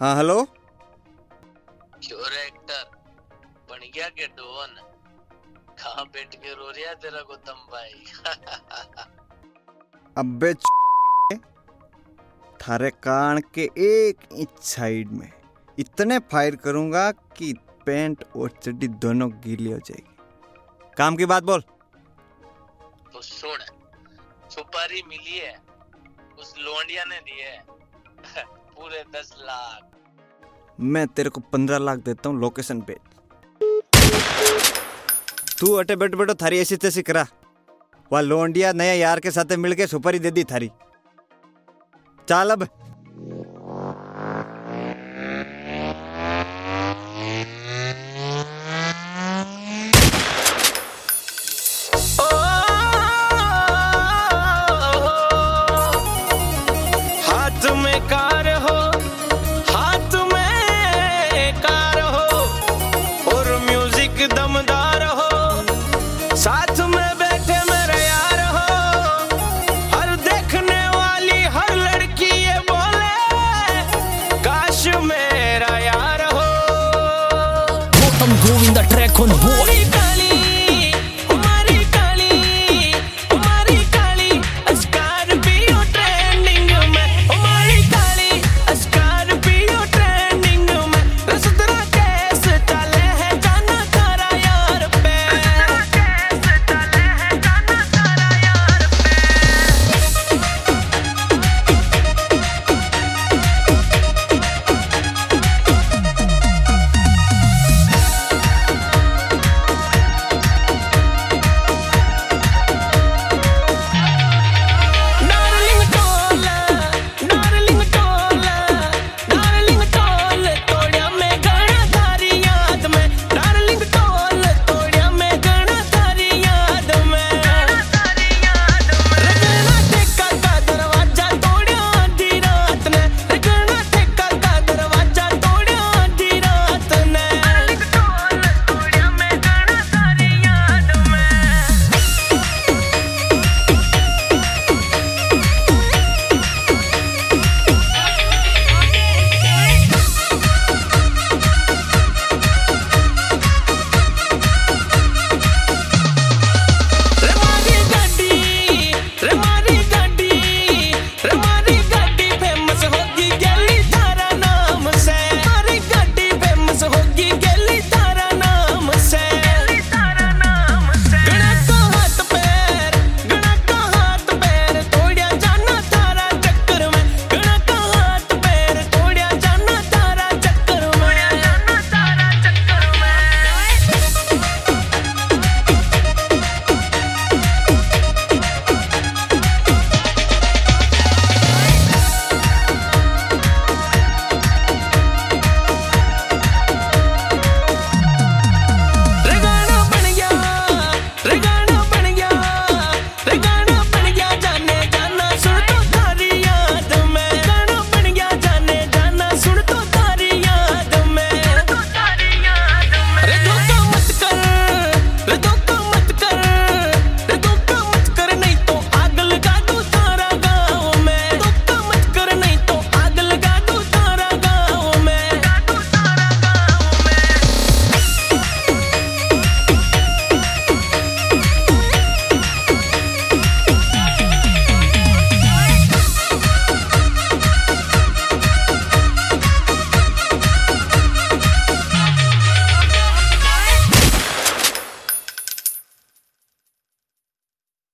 हाँ हेलो। क्यों रे एक्टर बन गया के डोन? कहाँ बैठ के रो रहा तेरा गौतम भाई? अबे थारे कान के 1 इंच साइड में इतने फायर करूंगा कि पैंट और चड्डी दोनों गीली हो जाएगी। काम की बात बोल। तो सुन, सुपारी मिली है, उस लोंडिया ने दी है पूरे 10 लाख। मैं तेरे को 15 लाख देता हूँ, लोकेशन पे। तू अटे बैठ बैठो थारी ऐसी तैसी करा। वह लोंडिया नया यार के साथ मिलके सुपारी दे दी थारी। चल अब। हाथ में कार हो, हाथ में कार हो, और म्यूजिक दमदार हो, साथ में बैठे मेरे यार हो। हर देखने वाली हर लड़की ये बोले काश मेरा यार हो। Gautam Govinda track on board.